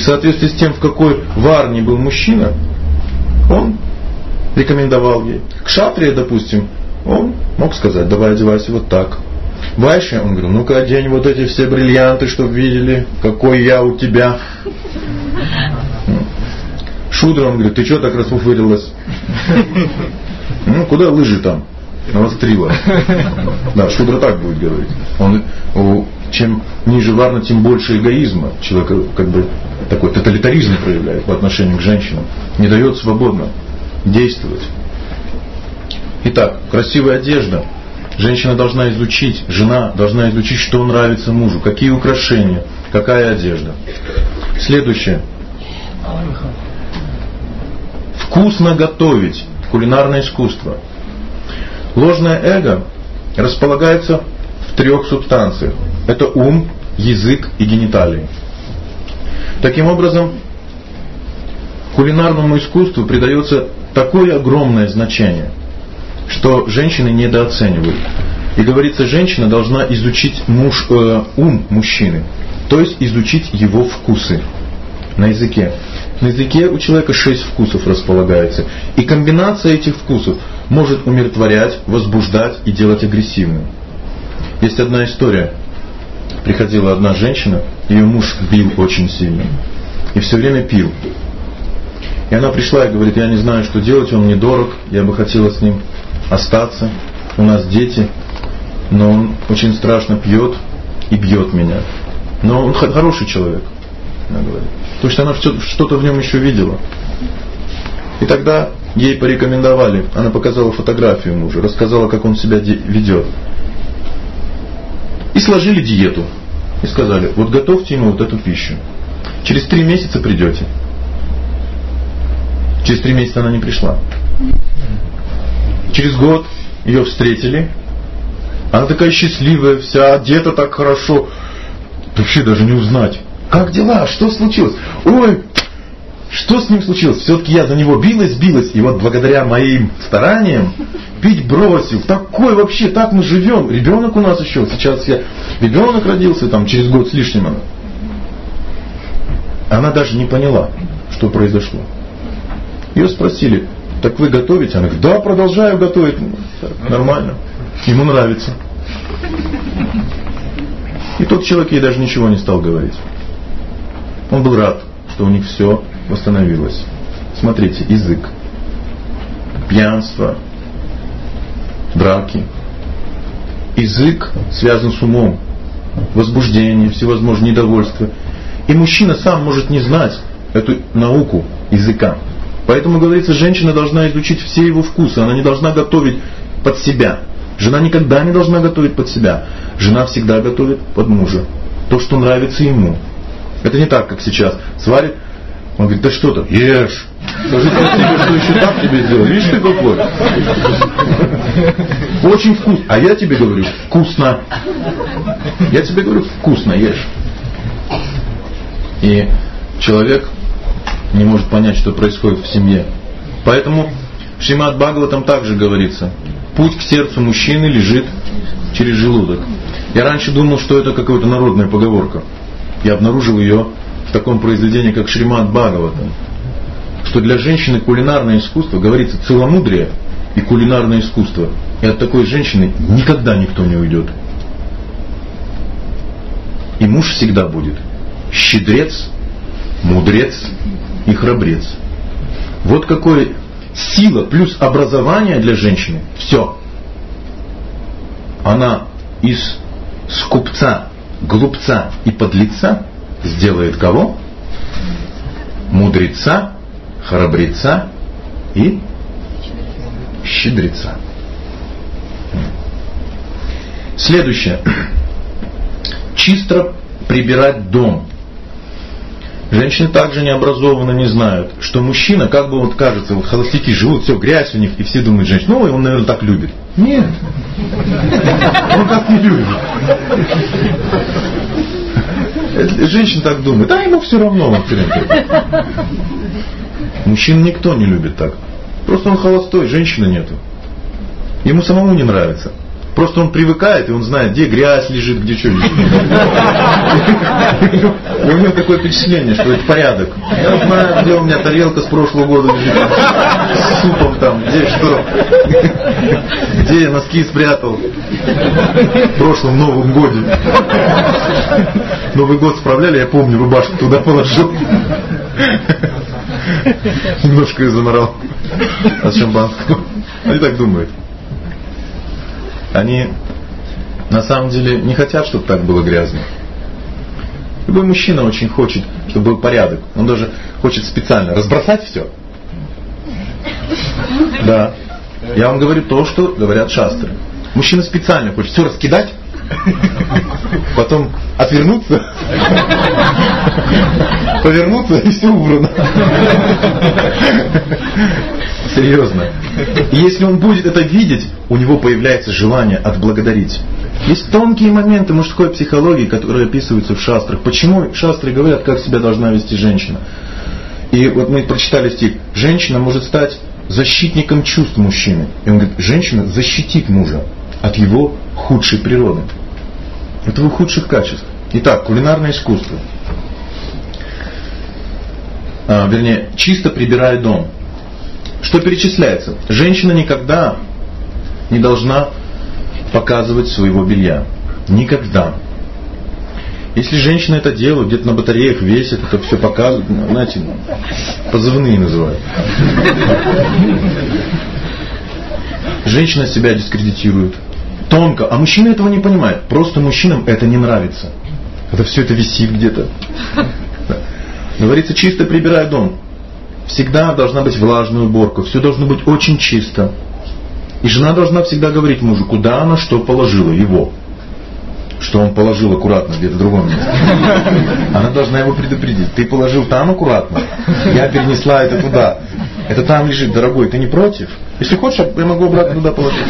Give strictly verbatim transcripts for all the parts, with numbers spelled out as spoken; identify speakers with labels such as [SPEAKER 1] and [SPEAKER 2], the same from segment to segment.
[SPEAKER 1] в соответствии с тем, в какой варне был мужчина, он рекомендовал ей. Кшатрия, допустим, он мог сказать: давай одевайся вот так. Вайше, он говорил: ну-ка одень вот эти все бриллианты, чтобы видели, какой я у тебя. Шудра, он говорит: ты что так расфуфырилась? Ну, куда лыжи там? Навострила. Да, Шудра так будет говорить. Он, чем ниже варна, тем больше эгоизма. Человек как бы такой тоталитаризм проявляет по отношению к женщинам. Не дает свободно действовать. Итак, красивая одежда. Женщина должна изучить, жена должна изучить, что нравится мужу, какие украшения, какая одежда. Следующее. Вкусно готовить. Кулинарное искусство. Ложное эго располагается в трех субстанциях. Это ум, язык и гениталии. Таким образом, кулинарному искусству придается такое огромное значение, что женщины недооценивают. И говорится, женщина должна изучить муж, э, ум мужчины, то есть изучить его вкусы на языке. На языке у человека шесть вкусов располагается. И комбинация этих вкусов может умиротворять, возбуждать и делать агрессивным. Есть одна история. Приходила одна женщина, ее муж бил очень сильно. И все время пил. И она пришла и говорит: я не знаю, что делать, он мне дорог, я бы хотела с ним остаться, у нас дети, но он очень страшно пьет и бьет меня. Но он хороший человек, она говорит. Потому что она что-то в нем еще видела. И тогда ей порекомендовали, она показала фотографию мужа, рассказала, как он себя ведет. И сложили диету. И сказали: вот готовьте ему вот эту пищу. Через три месяца придете. Через три месяца она не пришла. Через год ее встретили. Она такая счастливая вся, одета так хорошо. Вообще даже не узнать. Как дела? Что случилось? Ой, что с ним случилось? Все-таки я за него билась, билась. И вот благодаря моим стараниям пить бросил. Такой вообще, так мы живем. Ребенок у нас еще. Сейчас я... Ребенок родился там через год с лишним. Она. Она даже не поняла, что произошло. Ее спросили: так вы готовите? Она говорит: да, продолжаю готовить. Нормально. Ему нравится. И тот человек ей даже ничего не стал говорить. Он был рад, что у них все восстановилось. Смотрите, язык, пьянство, драки. Язык связан с умом, возбуждение, всевозможные недовольства. И мужчина сам может не знать эту науку языка. Поэтому, говорится, женщина должна изучить все его вкусы. Она не должна готовить под себя. Жена никогда не должна готовить под себя. Жена всегда готовит под мужа. То, что нравится ему. Это не так, как сейчас. Сварит, он говорит: да что ты, ешь. Скажи тебе, что еще так тебе сделал. Видишь, ты какой? Очень вкусно. А я тебе говорю: вкусно. Я тебе говорю: вкусно, ешь. И человек не может понять, что происходит в семье. Поэтому в Шримад Бхагаватам также говорится: путь к сердцу мужчины лежит через желудок. Я раньше думал, что это какая-то народная поговорка. Я обнаружил ее в таком произведении, как Шримад Бхагаватам. Что для женщины кулинарное искусство, говорится, целомудрие и кулинарное искусство. И от такой женщины никогда никто не уйдет. И муж всегда будет щедрец, мудрец и храбрец. Вот какое сила плюс образование для женщины. Все. Она из скупца, глупца и подлеца сделает кого? Мудреца, храбреца и щедреца. Следующее. Чисто прибирать дом. Женщины также не образованы, не знают, что мужчина, как бы вот кажется, вот холостяки живут, все, грязь у них, и все думают: женщина, ну, он, наверное, так любит. Нет. Он так не любит. Женщина так думает: да, ему все равно. Мужчин никто не любит так. Просто он холостой, женщины нету. Ему самому не нравится. Просто он привыкает, и он знает, где грязь лежит, где что лежит. И у него такое впечатление, что это порядок. Я знаю, где у меня тарелка с прошлого года лежит, с супом там, где что, где я носки спрятал в прошлом Новом годе. Новый год справляли, я помню, рубашку туда положил. Немножко ее заморал от шампанского. Они так думают. Они на самом деле не хотят, чтобы так было грязно. Любой мужчина очень хочет, чтобы был порядок. Он даже хочет специально разбросать все. Да. Я вам говорю то, что говорят шастры. Мужчина специально хочет все раскидать, потом отвернуться, повернуться, и все убрано. Серьезно. И если он будет это видеть, у него появляется желание отблагодарить. Есть тонкие моменты мужской психологии, которые описываются в шастрах. Почему шастры говорят, как себя должна вести женщина? И вот мы прочитали стих. Женщина может стать защитником чувств мужчины. И он говорит, женщина защитит мужа от его худшей природы, от его худших качеств. Итак, кулинарное искусство. А, вернее, чисто прибирая дом. Что перечисляется? Женщина никогда не должна показывать своего белья. Никогда. Если женщины это делают, где-то на батареях весят, это все показывают, знаете, позывные называют. Женщина себя дискредитирует. Тонко. А мужчины этого не понимают. Просто мужчинам это не нравится. Это все это висит где-то. Говорится, чисто прибирай дом. Всегда должна быть влажная уборка. Все должно быть очень чисто. И жена должна всегда говорить мужу, куда она что положила, его. Что он положил аккуратно где-то в другом месте. Она должна его предупредить. Ты положил там аккуратно. Я перенесла это туда. Это там лежит, дорогой. Ты не против? Если хочешь, я могу обратно туда положить.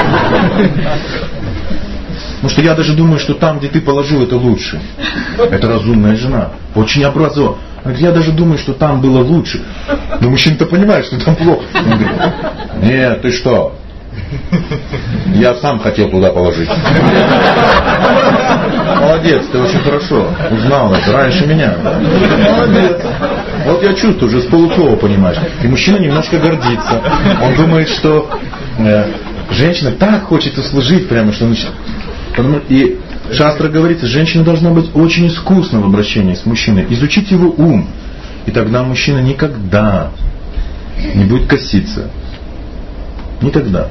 [SPEAKER 1] Потому что я даже думаю, что там, где ты положил, это лучше. Это разумная жена. Очень образованная. Я даже думаю, что там было лучше. Но мужчина-то понимает, что там плохо. Он говорит, нет, ты что? Я сам хотел туда положить. Молодец, ты очень хорошо узнал это раньше меня. Да? Молодец. Вот я чувствую, уже с полуслова понимаешь. И мужчина немножко гордится. Он думает, что э, женщина так хочет услужить прямо, что он... И шастра говорится, женщина должна быть очень искусна в обращении с мужчиной. Изучить его ум. И тогда мужчина никогда не будет коситься. Никогда.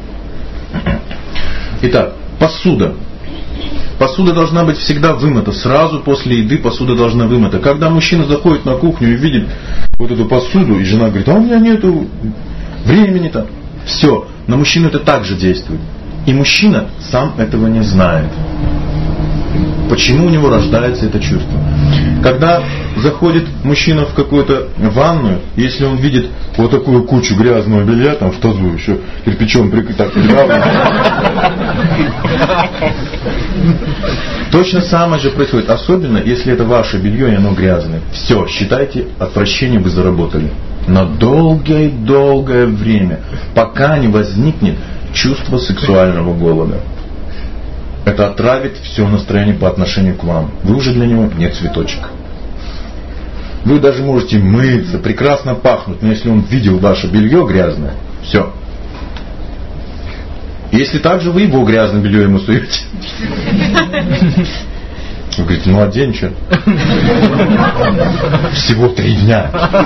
[SPEAKER 1] Итак, посуда. Посуда должна быть всегда вымыта. Сразу после еды посуда должна вымыта. Когда мужчина заходит на кухню и видит вот эту посуду, и жена говорит, а у меня нету времени-то. Все. На мужчину это также действует. И мужчина сам этого не знает. Почему у него рождается это чувство? Когда заходит мужчина в какую-то ванную, если он видит вот такую кучу грязного белья, там в тазу еще кирпичом так придавлено, точно самое же происходит. Особенно, если это ваше белье и оно грязное. Все, считайте, отвращение вы заработали. На долгое-долгое время, пока не возникнет чувство сексуального голода. Это отравит все настроение по отношению к вам. Вы уже для него не цветочек. Вы даже можете мыться, прекрасно пахнуть, но если он видел ваше белье грязное, все. Если также вы его грязное белье ему суете, вы говорите, младенчик, всего три дня.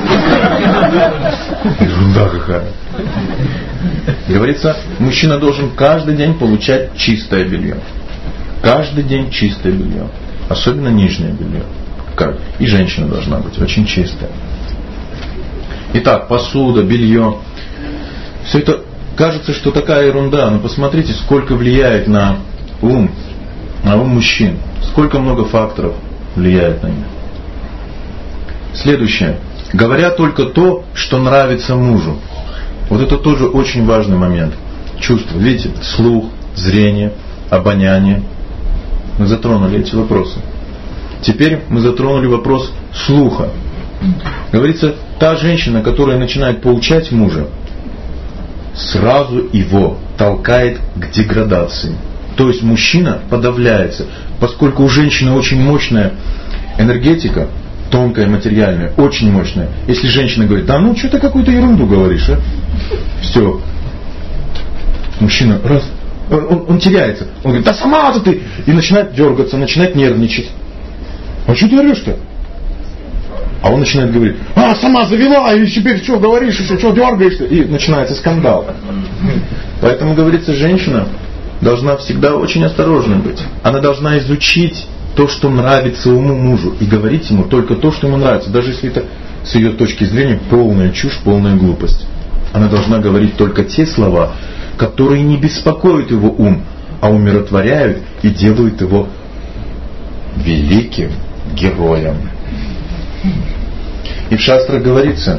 [SPEAKER 1] Ерунда какая. Говорится, мужчина должен каждый день получать чистое белье. Каждый день чистое белье. Особенно нижнее белье. Как? И женщина должна быть очень чистая. Итак, посуда, белье. Все это кажется, что такая ерунда. Но посмотрите, сколько влияет на ум, на ум мужчин. Сколько много факторов влияет на них. Следующее. Говоря только то, что нравится мужу. Вот это тоже очень важный момент. Чувство. Видите, слух, зрение, обоняние. Мы затронули эти вопросы. Теперь мы затронули вопрос слуха. Говорится, та женщина, которая начинает поучать мужа, сразу его толкает к деградации. То есть мужчина подавляется, поскольку у женщины очень мощная энергетика, тонкая, материальная, очень мощная. Если женщина говорит: да ну что ты какую-то ерунду говоришь, а? Все. Мужчина раз, он, он теряется. Он говорит: да сама-то ты! И начинает дергаться, начинает нервничать. А что ты орешь-то? А он начинает говорить: а, сама завела, и теперь что говоришь, еще что дергаешься? И начинается скандал. Поэтому, говорится, женщина должна всегда очень осторожна быть. Она должна изучить то, что нравится уму мужу, и говорить ему только то, что ему нравится, даже если это с ее точки зрения полная чушь, полная глупость. Она должна говорить только те слова, которые не беспокоят его ум, а умиротворяют и делают его великим героем. И в шастрах говорится,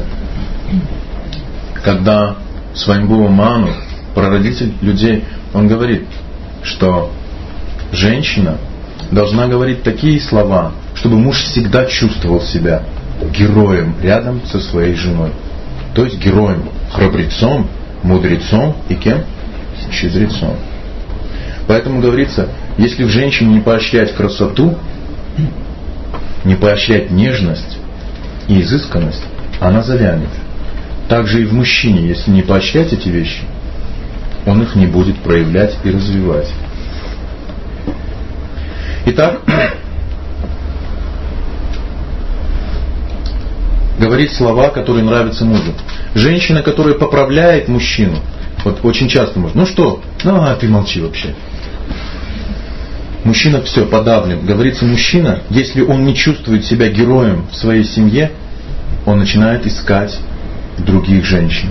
[SPEAKER 1] когда Свамбува Ману, прародитель людей, он говорит, что женщина должна говорить такие слова, чтобы муж всегда чувствовал себя героем рядом со своей женой. То есть героем, храбрецом, мудрецом и кем? Щедрецом. Поэтому говорится, если в женщине не поощрять красоту, не поощрять нежность и изысканность, она завянет. Также и в мужчине, если не поощрять эти вещи, он их не будет проявлять и развивать. Итак, говорить слова, которые нравятся мужу. Женщина, которая поправляет мужчину, вот очень часто может: ну что, ну а ты молчи вообще. Мужчина все подавлен. Говорится, мужчина, если он не чувствует себя героем в своей семье, он начинает искать других женщин.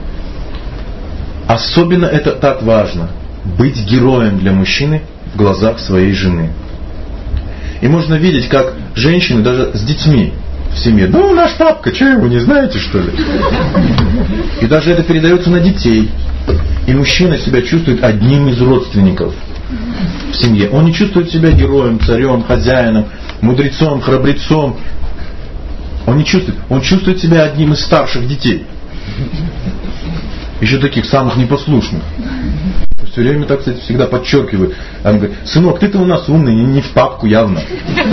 [SPEAKER 1] Особенно это так важно, быть героем для мужчины в глазах своей жены. И можно видеть, как женщины даже с детьми в семье: ну наш папка, что вы не знаете, что ли? И даже это передается на детей. И мужчина себя чувствует одним из родственников в семье. Он не чувствует себя героем, царем, хозяином, мудрецом, храбрецом. Он не чувствует. Он чувствует себя одним из старших детей. Еще таких самых непослушных. Все время так, кстати, всегда подчеркивают. Он говорит: сынок, ты-то у нас умный, не в папку явно.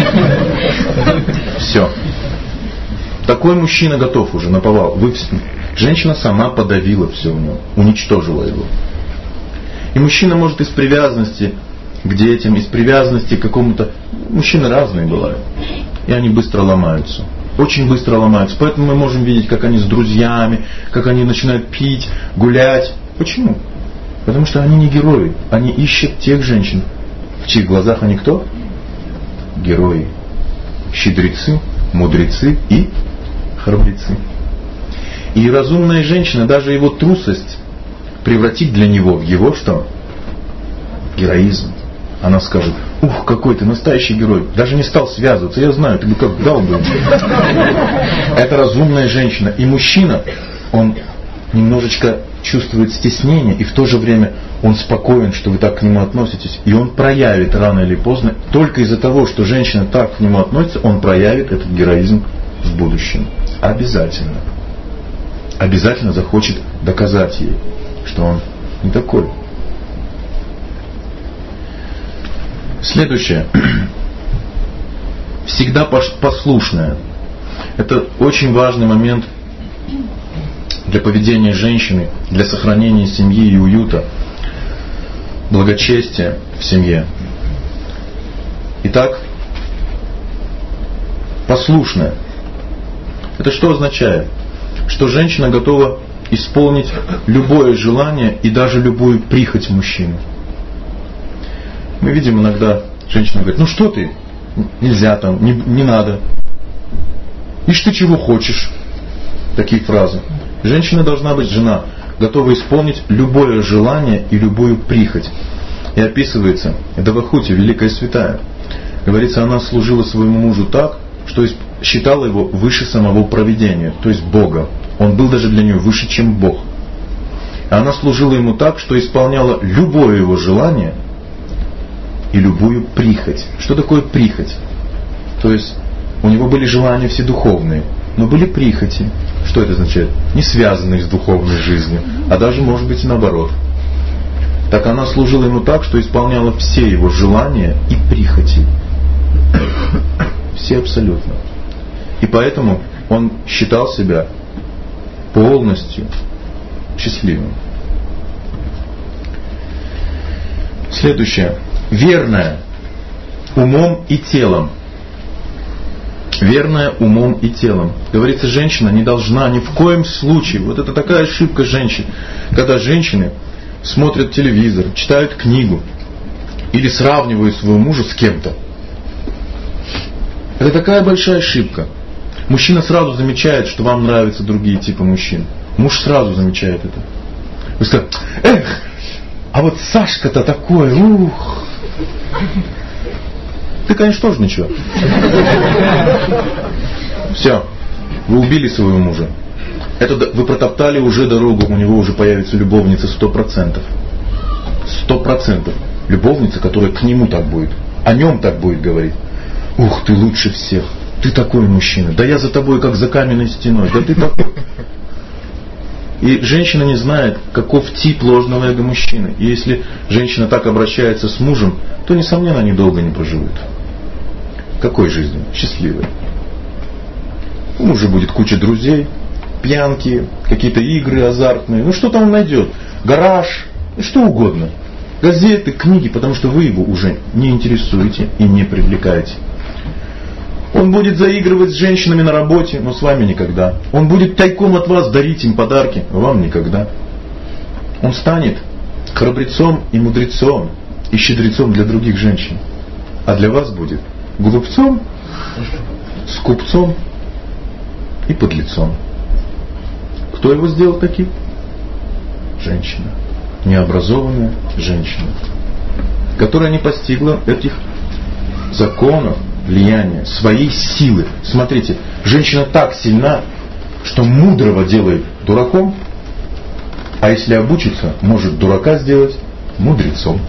[SPEAKER 1] Все. Такой мужчина готов уже наповал. Вы... Женщина сама подавила все у него, уничтожила его. И мужчина может из привязанности к детям, из привязанности к какому-то... Мужчины разные бывают. И они быстро ломаются. Очень быстро ломаются. Поэтому мы можем видеть, как они с друзьями, как они начинают пить, гулять. Почему? Потому что они не герои. Они ищут тех женщин, в чьих глазах они кто? Герои. Щедрецы, мудрецы и храбрецы. И разумная женщина, даже его трусость, превратит для него в его что? Героизм. Она скажет: ух, какой ты настоящий герой. Даже не стал связываться, я знаю, ты бы как дал бы. Это разумная женщина. И мужчина, он немножечко чувствует стеснение, и в то же время он спокоен, что вы так к нему относитесь. И он проявит рано или поздно, только из-за того, что женщина так к нему относится, он проявит этот героизм в будущем. Обязательно. Обязательно захочет доказать ей, что он не такой. Следующее. Всегда послушная. Это очень важный момент для поведения женщины, для сохранения семьи и уюта, благочестия в семье. Итак, послушная. Это что означает? Что женщина готова исполнить любое желание и даже любую прихоть мужчины. Мы видим иногда, женщина говорит: ну что ты, нельзя там, не, не надо. Ишь ты чего хочешь. Такие фразы. Женщина должна быть, жена, готова исполнить любое желание и любую прихоть. И описывается, Девахути, великая святая, говорится, она служила своему мужу так, что считала его выше самого провидения, то есть Бога. Он был даже для нее выше, чем Бог. И она служила ему так, что исполняла любое его желание и любую прихоть. Что такое прихоть? То есть у него были желания все духовные, но были прихоти. Что это означает? Не связанные с духовной жизнью, а даже может быть и наоборот. так она служила ему так, что исполняла все его желания и прихоти. Все абсолютно. И поэтому он считал себя полностью счастливым. Следующее. Верная умом и телом. Верная умом и телом. Говорится, женщина не должна ни в коем случае. Вот это такая ошибка женщин. Когда женщины смотрят телевизор, читают книгу или сравнивают своего мужа с кем-то. Это такая большая ошибка. Мужчина сразу замечает, что вам нравятся другие типы мужчин. Муж сразу замечает это. Вы скажете, эх, а вот Сашка-то такой, ух. Ты, конечно, тоже ничего. Все, вы убили своего мужа. Это вы протоптали уже дорогу, у него уже появится любовница сто процентов. Сто процентов. Любовница, которая к нему так будет, о нем так будет говорить. Ух, ты лучше всех. Ты такой мужчина. Да я за тобой, как за каменной стеной. Да ты такой. И женщина не знает, каков тип ложного эго мужчины. И если женщина так обращается с мужем, то, несомненно, они долго не проживут. Какой жизнью? Счастливой. У мужа будет куча друзей, пьянки, какие-то игры азартные. Ну что там он найдет? Гараж, что угодно. Газеты, книги, потому что вы его уже не интересуете и не привлекаете. Он будет заигрывать с женщинами на работе, но с вами никогда. Он будет тайком от вас дарить им подарки, а вам никогда. Он станет храбрецом и мудрецом и щедрецом для других женщин. А для вас будет глупцом, скупцом и подлецом. Кто его сделал таким? Женщина. Необразованная женщина, которая не постигла этих законов влияния, своей силы. Смотрите, женщина так сильна, что мудрого делает дураком, а если обучится, может дурака сделать мудрецом.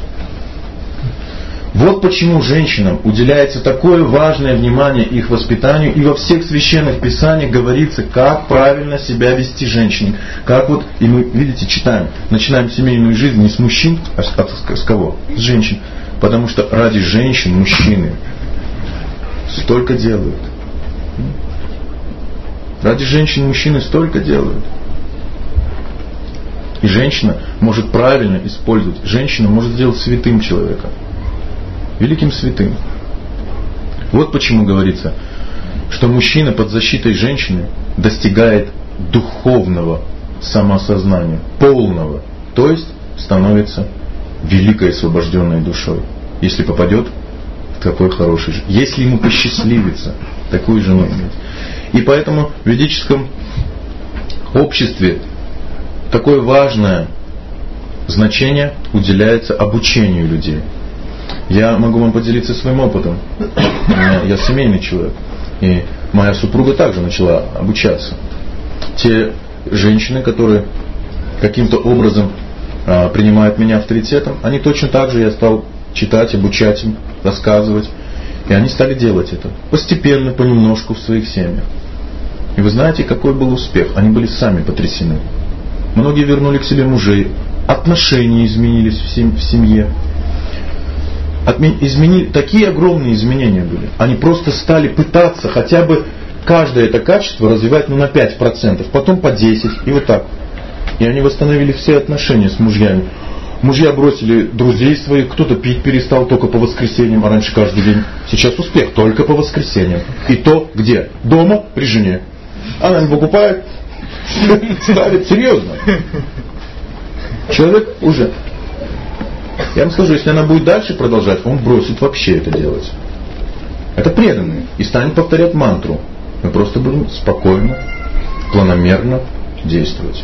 [SPEAKER 1] Вот почему женщинам уделяется такое важное внимание их воспитанию, и во всех священных писаниях говорится, как правильно себя вести женщине. Как вот, и мы, видите, читаем, начинаем семейную жизнь не с мужчин, а с, а с кого? С женщин. Потому что ради женщин мужчины столько делают. Ради женщин мужчины столько делают. И женщина может правильно использовать. Женщина может сделать святым человека. Великим святым. Вот почему говорится, что мужчина под защитой женщины достигает духовного самосознания, полного. То есть становится великой освобожденной душой. Если попадет в такой хороший жизнь. Если ему посчастливится такую жену иметь. И поэтому в ведическом обществе такое важное значение уделяется обучению людей. Я могу вам поделиться своим опытом. Я семейный человек. И моя супруга также начала обучаться. Те женщины, которые каким-то образом а, принимают меня авторитетом, они точно так же, я стал читать, обучать им, рассказывать. И они стали делать это. Постепенно, понемножку в своих семьях. И вы знаете, какой был успех? Они были сами потрясены. Многие вернули к себе мужей. Отношения изменились в семье. Изменили, такие огромные изменения были. Они просто стали пытаться хотя бы каждое это качество развивать ну, на пять процентов, потом по десять процентов и вот так. И они восстановили все отношения с мужьями. Мужья бросили друзей своих, кто-то пить перестал только по воскресеньям, а раньше каждый день. Сейчас успех только по воскресеньям. И то где? Дома при жене. Она не покупает, ставит серьезно. Человек уже... Я вам скажу, если она будет дальше продолжать, он бросит вообще это делать. Это преданный. И станет повторять мантру. Мы просто будем спокойно, планомерно действовать.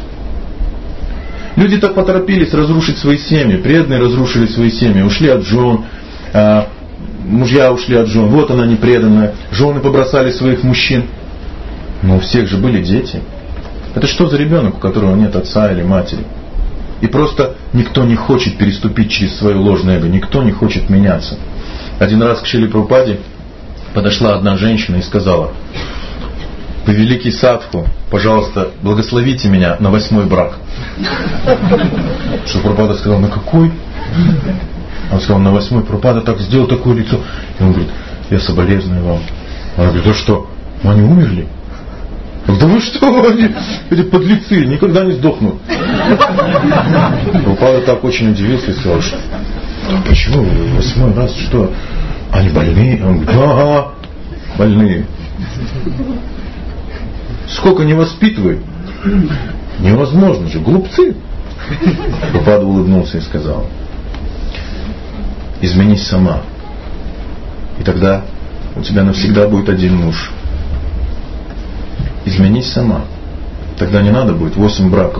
[SPEAKER 1] Люди так поторопились разрушить свои семьи. Преданные разрушили свои семьи. Ушли от жен. Э, мужья ушли от жен. Вот она непреданная. Жены побросали своих мужчин. Но у всех же были дети. Это что за ребенок, у которого нет отца или матери? И просто никто не хочет переступить через свое ложное эго. Никто не хочет меняться. Один раз к Шриле Прабхупаде подошла одна женщина и сказала: вы великий садху, пожалуйста, благословите меня на восьмой брак. Что Прабхупада сказал, на какой? Он сказал, на восьмой. Прабхупада так сделал такое лицо. И он говорит, я соболезную вам. Она говорит, а что, они умерли? Да вы что, они, эти подлецы, никогда не сдохнут. Прабхупада так очень удивился и сказал, что почему восьмой раз, что они больные? Он говорит, ага, больные. Сколько не воспитывай, невозможно же, глупцы. Прабхупада улыбнулся и сказал, изменись сама, и тогда у тебя навсегда будет один муж. Изменись сама, тогда не надо будет восемь браков.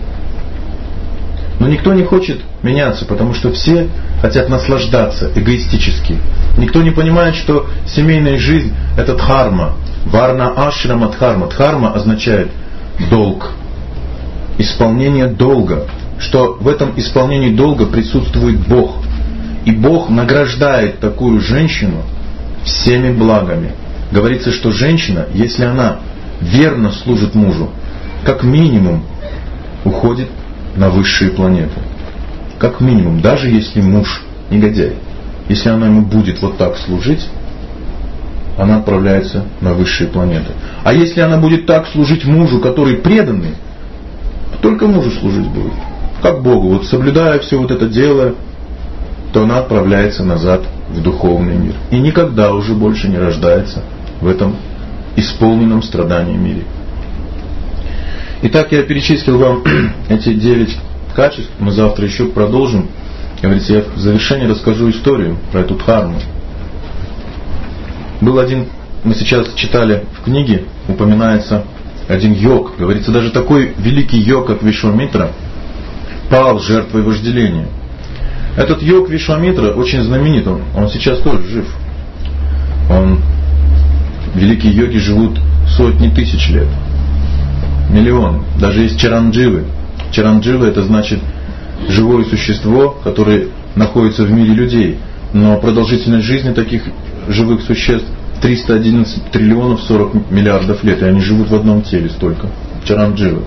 [SPEAKER 1] Но никто не хочет меняться, потому что все хотят наслаждаться эгоистически. Никто не понимает, что семейная жизнь – это дхарма. Варна ашрама дхарма. Дхарма означает долг, исполнение долга. Что в этом исполнении долга присутствует Бог. И Бог награждает такую женщину всеми благами. Говорится, что женщина, если она верно служит мужу, как минимум уходит на высшие планеты. Как минимум, даже если муж негодяй. Если она ему будет вот так служить, она отправляется на высшие планеты. А если она будет так служить мужу, который преданный, только мужу служить будет. Как Богу. Вот соблюдая все вот это дело, то она отправляется назад в духовный мир. И никогда уже больше не рождается в этом исполненном страданием мире. Итак, я перечислил вам эти девять качеств. Мы завтра еще продолжим. Говорится, я в завершении расскажу историю про эту дхарму. Был один, мы сейчас читали в книге, упоминается один йог. Говорится, даже такой великий йог, как Вишвамитра, пал жертвой вожделения. Этот йог Вишвамитра очень знаменит. Он, он сейчас тоже жив. Он, великие йоги живут сотни тысяч лет. Миллионы. Даже есть чарандживы. Чарандживы — это значит живое существо, которое находится в мире людей. Но продолжительность жизни таких живых существ триста одиннадцать триллионов сорок миллиардов лет. И они живут в одном теле столько. Чарандживы.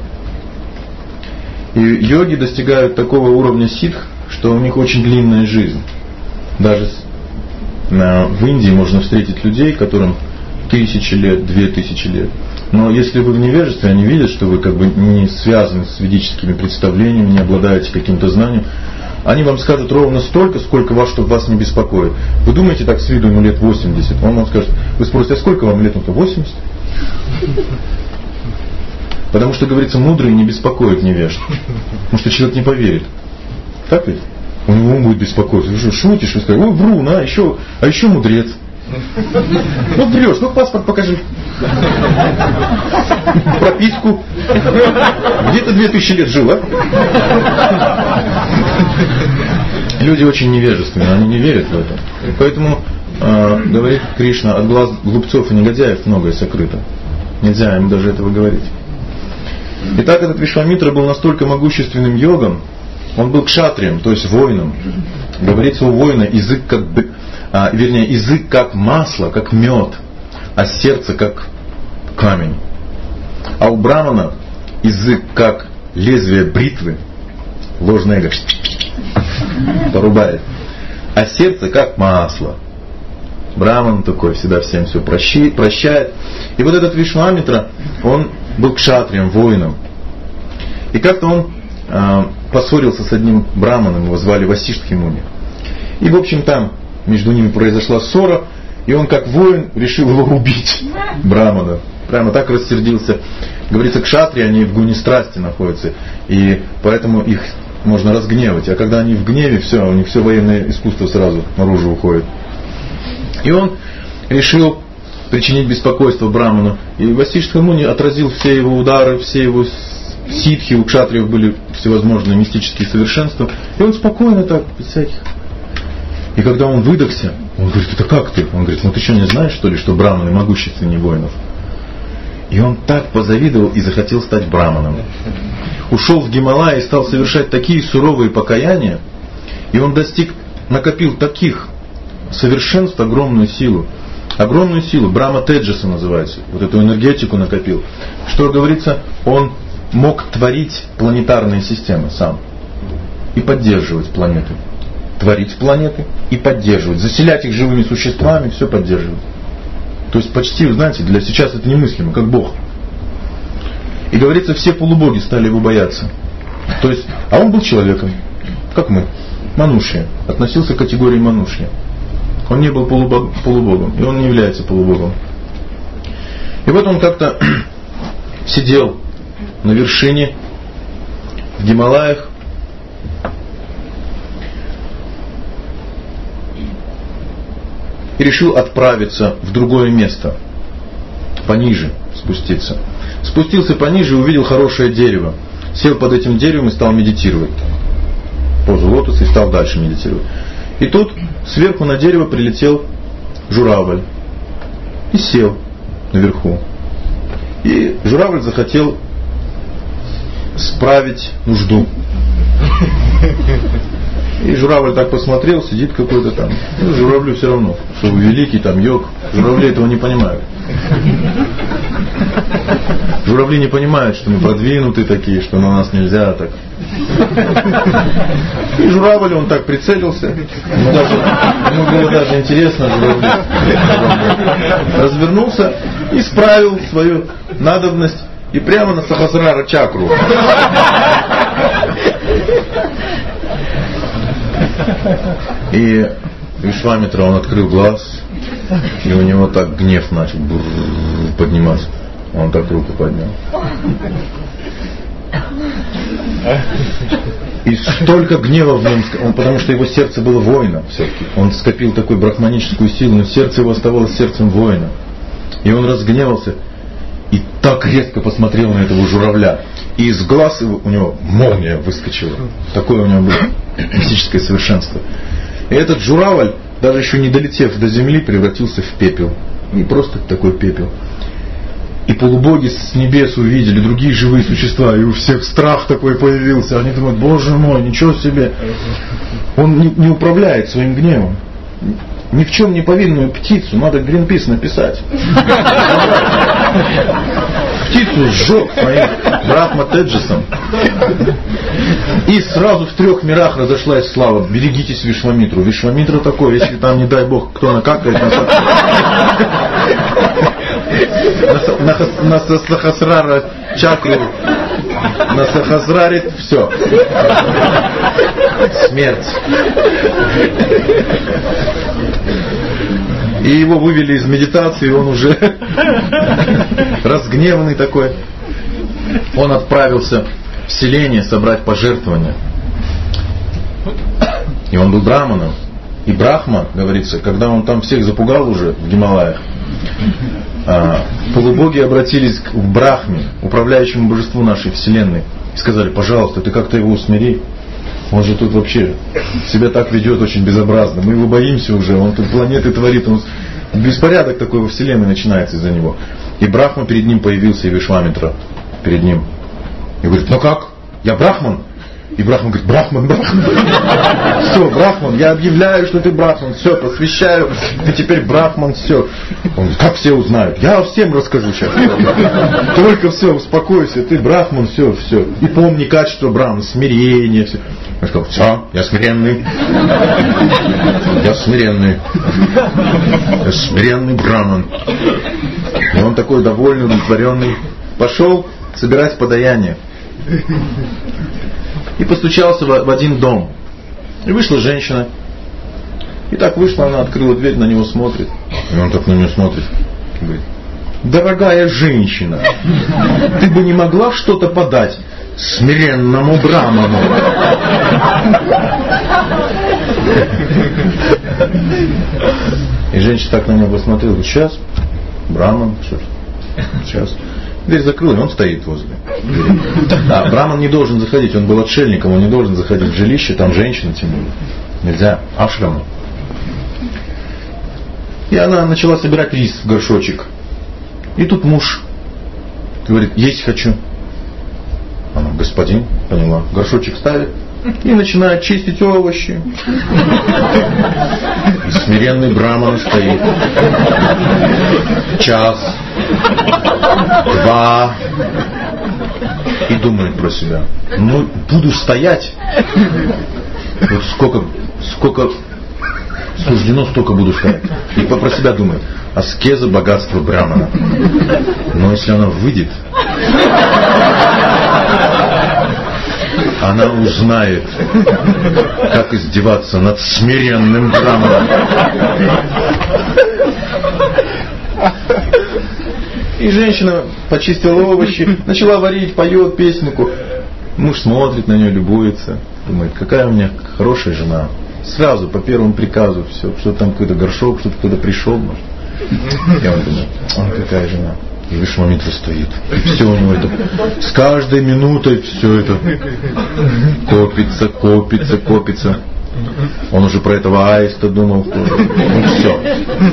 [SPEAKER 1] И йоги достигают такого уровня ситх, что у них очень длинная жизнь. Даже в Индии можно встретить людей, которым тысячи лет, две тысячи лет. Но если вы в невежестве, они видят, что вы как бы не связаны с ведическими представлениями, не обладаете каким-то знанием, они вам скажут ровно столько, сколько вас, чтобы вас не беспокоит. Вы думаете так с виду ему лет восемьдесят, он вам скажет, вы спросите, а сколько вам лет? Он говорит, восемьдесят. Потому что, говорится, мудрые не беспокоят невежд. Потому что человек не поверит. Так ведь? У него ум будет беспокоиться. Вы что, шутишь? Вы скажете, ой, врун, а еще, а еще мудрец. Ну врешь, ну паспорт покажи. Прописку. Где ты две тысячи лет жил, а? Люди очень невежественны, они не верят в это. И поэтому, э, говорит Кришна, от глаз глупцов и негодяев многое сокрыто. Нельзя им даже этого говорить. Итак, этот Вишвамитра был настолько могущественным йогом, он был кшатрием, то есть воином. Говорится, у воина язык как, а, вернее, язык как масло, как мед, а сердце как камень. А у брамана язык как лезвие бритвы, ложное эго порубает, а сердце как масло. Браман такой всегда всем все прощи, прощает. И вот этот Вишвамитра, он был кшатрием, воином. И как-то он э, поссорился с одним браманом, его звали Васиштхи Муни. И в общем там между ними произошла ссора, и он как воин решил его убить, брамана. Прямо так рассердился. Говорится, кшатрии, они в гуне страсти находятся, и поэтому их можно разгневать. А когда они в гневе, все, у них все военное искусство сразу наружу уходит. И он решил причинить беспокойство браману. И Васиштха Муни отразил все его удары, все его ситхи, у кшатриев были всевозможные мистические совершенства. И он спокойно так, без всяких. И когда он выдохся, он говорит, это как ты? Он говорит, ну ты что, не знаешь, что ли, что браманы могущественнее воинов? И он так позавидовал и захотел стать браманом. Ушел в Гималай и стал совершать такие суровые покаяния. И он достиг, накопил таких совершенств, огромную силу. огромную силу, Брахма Теджаса называется, вот эту энергетику накопил. Что говорится, он мог творить планетарные системы сам и поддерживать планеты. Творить планеты и поддерживать. Заселять их живыми существами, все поддерживать. То есть почти, вы знаете, для сейчас это немыслимо, как Бог. И говорится, все полубоги стали его бояться. То есть, а он был человеком, как мы, манушья, относился к категории манушья. Он не был полубог, полубогом, и он не является полубогом. И вот он как-то сидел на вершине в Гималаях, и решил отправиться в другое место, пониже спуститься. Спустился пониже и увидел хорошее дерево. Сел под этим деревом и стал медитировать. Позу лотоса и стал дальше медитировать. И тут сверху на дерево прилетел журавль и сел наверху. И журавль захотел справить нужду. И журавль так посмотрел, сидит какой-то там. Ну, журавлю все равно, что вы великий там йог. Журавли этого не понимают. Журавли не понимают, что мы продвинутые такие, что на нас нельзя так. И журавль, он так прицелился. Ему, даже, ему было даже интересно, журавли. Развернулся и справил свою надобность. И прямо на Сахасрара чакру. И Вишвамитра, он открыл глаз, и у него так гнев начал подниматься. Он так руку поднял. И столько гнева в нем, он, потому что его сердце было воином все-таки. Он скопил такую брахманическую силу, но сердце его оставалось сердцем воина. И он разгневался и так резко посмотрел на этого журавля. И из глаз его, у него молния выскочила. Такое у него было мистическое совершенство. И этот журавль, даже еще не долетев до земли, превратился в пепел. Не просто такой пепел. И полубоги с небес увидели, другие живые существа, и у всех страх такой появился. Они думают, боже мой, ничего себе. Он не, не управляет своим гневом. Ни в чем не повинную птицу надо Гринпис написать. Птицу сжег своим Брахма Теджасом. И сразу в трех мирах разошлась слава. Берегитесь Вишвамитру. Вишвамитра такой, если там, не дай бог, кто накакает на, на, на Сахасрара чакру, на Сахасраре, все. Смерть. И его вывели из медитации, он уже разгневанный такой. Он отправился в селение собрать пожертвования. И он был браманом. И Брахма, говорится, когда он там всех запугал уже в Гималаях, полубоги обратились к Брахме, управляющему божеству нашей вселенной, и сказали, пожалуйста, ты как-то его усмири. Он же тут вообще себя так ведет очень безобразно. Мы его боимся уже, он тут планеты творит, он... беспорядок такой во вселенной начинается из-за него. И Брахма перед ним появился, и Вишвамитра перед ним. И говорит, ну как? Я Брахман? И Брахман говорит, Брахман, Брахман. Все, Брахман, я объявляю, что ты Брахман. Все, посвящаю, ты теперь Брахман, все. Он говорит, как все узнают? Я всем расскажу сейчас. Только все, успокойся, ты Брахман, все, все. И помни качество Брахмана, смирение, все. Он сказал, все, я смиренный. Я смиренный. Я смиренный Брахман. И он такой довольный, удовлетворенный. Пошел собирать подаяние. И постучался в один дом. И вышла женщина. И так вышла, она открыла дверь, на него смотрит. И он так на нее смотрит. И говорит, дорогая женщина, ты бы не могла что-то подать смиренному Браману? И женщина так на него посмотрела. Говорит, сейчас, Браман, что ж, сейчас. Дверь закрыла, и он стоит возле двери. А Браман не должен заходить, он был отшельником, он не должен заходить в жилище, там женщина тем более. Нельзя, ашрама. И она начала собирать рис в горшочек. И тут муж говорит, есть хочу. Она, господин, поняла, горшочек ставит, И начинает чистить овощи. И смиренный браман стоит. Час. Два. И думает про себя. Ну, буду стоять. Вот сколько, сколько суждено, столько буду стоять. И про себя думает. Аскеза, богатство брамана. Но если она выйдет, она узнает, как издеваться над смиренным браманом. И женщина почистила овощи, начала варить, поет песенку. Муж смотрит на нее, любуется. Думает, какая у меня хорошая жена. Сразу, по первому приказу, все, что там какой-то горшок, что-то кто-то пришел, может. И он думает, ой, какая жена. И Вишвамитра стоит. И все у него это, с каждой минутой все это копится, копится, копится. Он уже про этого аиста думал. Ну все.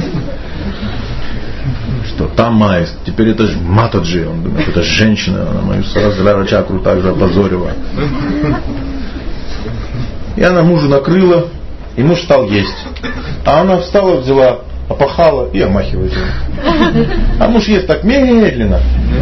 [SPEAKER 1] Что там аист, теперь это же Матаджи. Он думает, это женщина, она мою сахасрара чакру также опозорила. И она мужу накрыла, и муж стал есть. А она встала, взяла, опахала и омахивает его. А муж ест так медленно.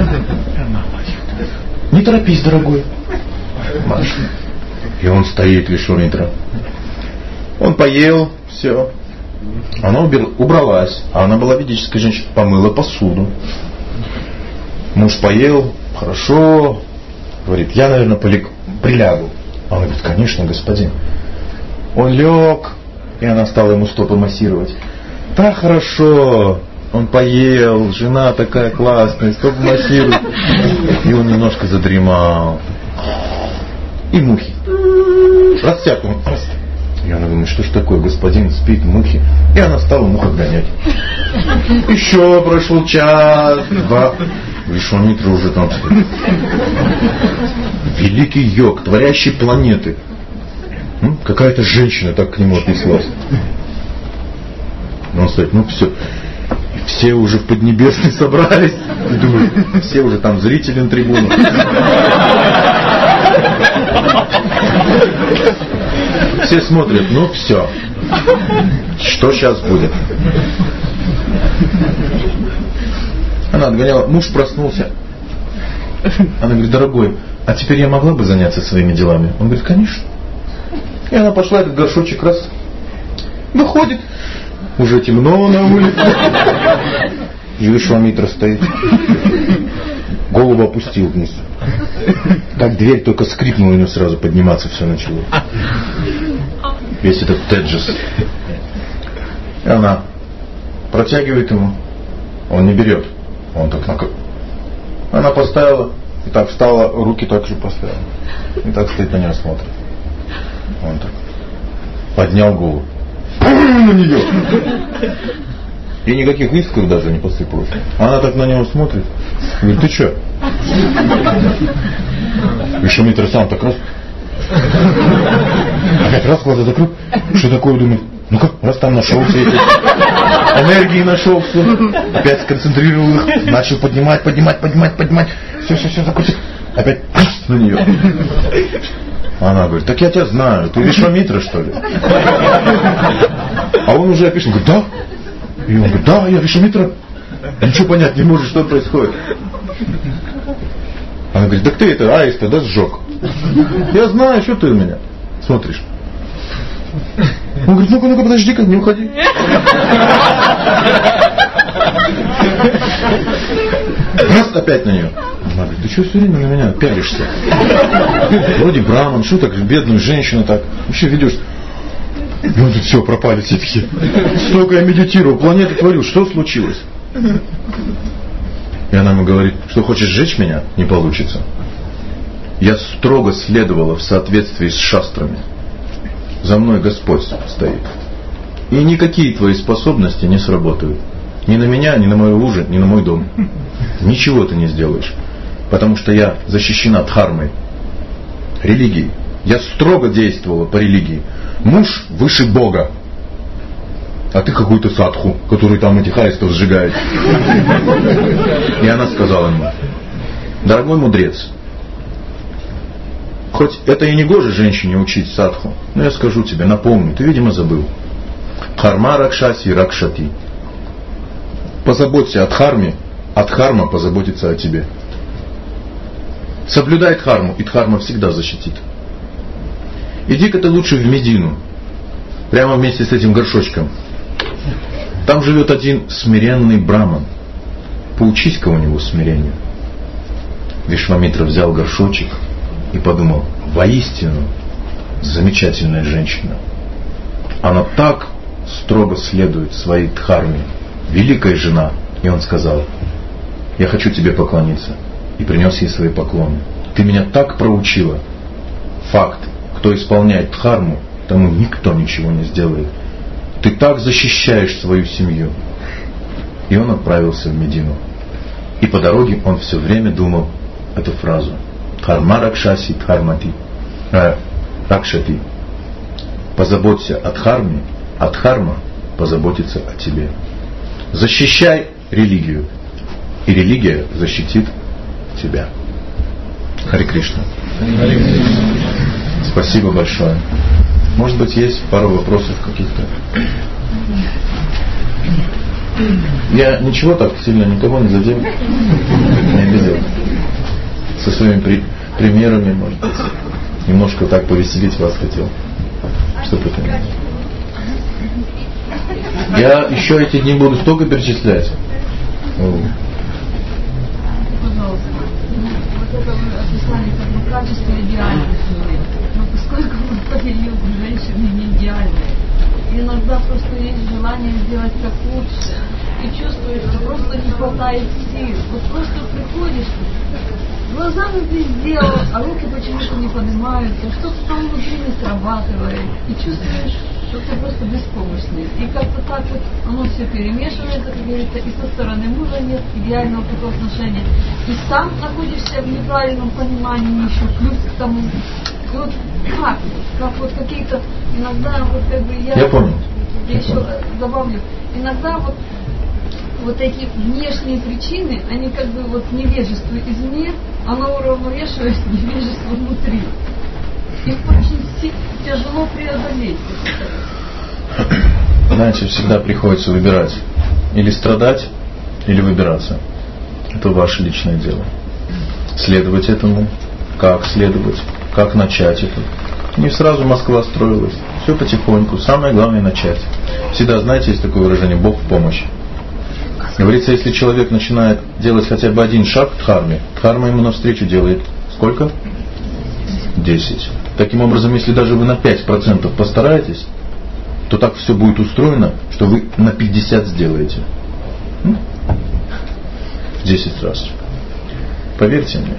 [SPEAKER 1] Не торопись, дорогой. Маша. И он стоит, Вишвамитра. Он поел, все. Она убралась. А она была ведической женщиной. Помыла посуду. Муж поел. Хорошо. Говорит, я, наверное, полег... прилягу. А она говорит, конечно, господин. Он лег. И она стала ему стопы массировать. Так хорошо. Он поел. Жена такая классная. Стопы массирует. И он немножко задремал. И мухи. Растяг он. И она думает, что ж такое, господин спит, мухи. И она стала мух отгонять. Еще прошел час, два. Вишвамитра уже там стоит. Великий йог, творящий планеты. Ну, какая-то женщина так к нему отнеслась. Он стоит, ну все. Все уже в Поднебесной собрались. И думают, все уже там зрители на трибунах. Все смотрят, ну все. Что сейчас будет? Она отгоняла, муж проснулся. Она говорит, дорогой, а теперь я могла бы заняться своими делами? Он говорит, конечно. И она пошла, этот горшочек раз. Выходит. Уже темно на улице. И Вишвамитра стоит. Голову опустил вниз. Так дверь только скрипнула, у него сразу подниматься все начало. Весь этот теджес. И она протягивает ему. Он не берет. Он так на... Она поставила. И так встала, руки так же поставила. И так стоит на нее, смотрит. Он так поднял голову. На нее. И никаких искр даже не посыпалось. Она так на него смотрит. Говорит, ты что? Вишвамитра сам так раз. Опять раз глаза закрыл. Что такое, думает? Ну как, раз там нашелся эти энергии нашелся. Опять сконцентрировал их. Начал поднимать, поднимать, поднимать, поднимать. Все, все, все, закончил. Опять на нее. Она говорит, так я тебя знаю. Ты Вишвамитра, что ли? А он уже опишет. Говорит, да? И он говорит, да, я Вишвамитра. Ничего понять не может, что происходит. Она говорит, так ты это аиста, да, сжег? Я знаю, что ты у меня смотришь. Он говорит, ну-ка, ну-ка, подожди-ка, не уходи. Раз опять на нее. Она говорит, ты что все время на меня пялишься? Вроде браман, что так, бедную женщину так вообще ведешь? И он тут все, пропали все такие. Столько я медитировал, планету творил, что случилось? И она ему говорит, что хочешь сжечь меня? Не получится. Я строго следовала в соответствии с шастрами. За мной Господь стоит. И никакие твои способности не сработают. Ни на меня, ни на мою ужин, ни на мой дом. Ничего ты не сделаешь. Потому что я защищена дхармой, религией. Я строго действовала по религии. Муж выше Бога. А ты какую-то садху, который там этих аистов сжигает. И она сказала ему, дорогой мудрец, хоть это и не гоже женщине учить садху, но я скажу тебе, напомню, ты, видимо, забыл. Дхарма ракшаси ракшати. Позаботься о дхарме, а дхарма позаботится о тебе. Соблюдай дхарму, и дхарма всегда защитит. Иди-ка ты лучше в Медину, прямо вместе с этим горшочком. Там живет один смиренный браман. Поучись-ка у него смирению. Вишвамитра взял горшочек и подумал, воистину замечательная женщина. Она так строго следует своей дхарме. Великая жена. И он сказал, я хочу тебе поклониться. И принес ей свои поклоны. Ты меня так проучила. Факт. Кто исполняет дхарму, тому никто ничего не сделает. Ты так защищаешь свою семью. И он отправился в Медину. И по дороге он все время думал эту фразу. Дхарма ракшаси дхармати. Э, ракшати. Позаботься о дхарме, а дхарма позаботится о тебе. Защищай религию, и религия защитит тебя. Харе Кришна. Спасибо большое. Может быть, есть пару вопросов каких-то? Я ничего так сильно никого не задел, не обидел. Со своими при, примерами, может быть, немножко так повеселить вас хотел. Что это? Я еще эти дни буду столько перечислять.
[SPEAKER 2] Пожалуйста. Вот это вы описали как бы качество идеальности. Но поскольку мы повели у женщины не идеальные, иногда просто есть желание сделать как лучше. И чувствуешь, что просто не хватает сил. Вот просто приходишь, глазами ты сделал, а руки почему-то не поднимаются, что-то там внутри не срабатывает. И чувствуешь, что ты просто беспомощный. И как-то так вот оно все перемешивается, как говорится, и со стороны мужа нет идеального такого отношения. И сам находишься в неправильном понимании еще, плюс к тому. И вот как? Как вот какие-то, иногда вот как бы я...
[SPEAKER 1] Я понял.
[SPEAKER 2] Я еще добавлю. Иногда вот вот эти внешние причины, они как бы вот невежество извне, оно уравновешивает невежество внутри. Их очень тяжело преодолеть.
[SPEAKER 1] Знаете, всегда приходится выбирать. Или страдать, или выбираться. Это ваше личное дело. Следовать этому, как следовать, как начать это. Не сразу Москва строилась. Все потихоньку. Самое главное начать. Всегда, знаете, есть такое выражение «Бог в помощь». Говорится, если человек начинает делать хотя бы один шаг к дхарме, дхарма ему навстречу делает сколько? десять. Таким образом, если даже вы на пять процентов постараетесь, то так все будет устроено, что вы на пятьдесят сделаете. В десять раз. Поверьте мне.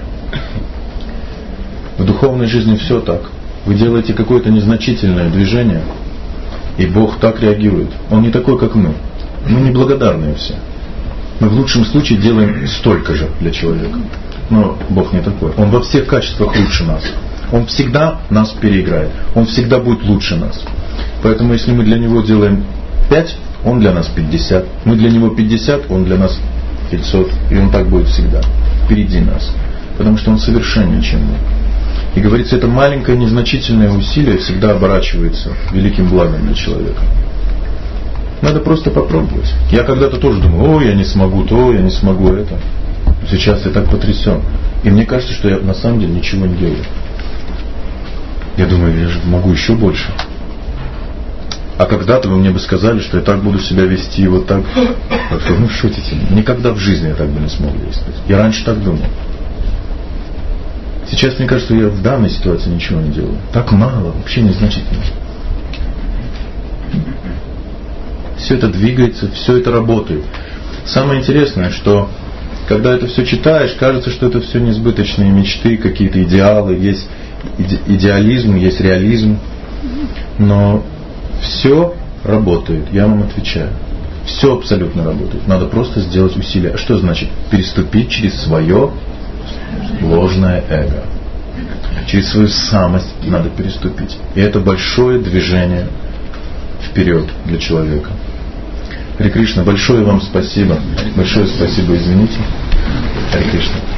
[SPEAKER 1] В духовной жизни все так. Вы делаете какое-то незначительное движение, и Бог так реагирует. Он не такой, как мы. Мы неблагодарные все. Мы в лучшем случае делаем столько же для человека. Но Бог не такой. Он во всех качествах лучше нас. Он всегда нас переиграет. Он всегда будет лучше нас. Поэтому если мы для Него делаем пять, Он для нас пятьдесят. Мы для Него пятьдесят, Он для нас пятьсот. И Он так будет всегда. Впереди нас. Потому что Он совершеннее, чем мы. И говорится, это маленькое незначительное усилие всегда оборачивается великим благом для человека. Надо просто попробовать. Я когда-то тоже думал, о, я не смогу то, я не смогу это. Сейчас я так потрясен. И мне кажется, что я на самом деле ничего не делаю. Я думаю, я же могу еще больше. А когда-то вы мне бы сказали, что я так буду себя вести, вот так. Ну, шутите. Никогда в жизни я так бы не смог действовать. Я раньше так думал. Сейчас мне кажется, что я в данной ситуации ничего не делаю. Так мало, вообще незначительно. Все это двигается, все это работает. Самое интересное, что когда это все читаешь, кажется, что это все несбыточные мечты, какие-то идеалы, есть иде- идеализм, есть реализм. Но все работает, я вам отвечаю. Все абсолютно работает. Надо просто сделать усилия. А что значит? Переступить через свое ложное эго. Через свою самость надо переступить. И это большое движение вперед для человека. Харе Кришна, большое вам спасибо. Большое спасибо, извините. Харе Кришна.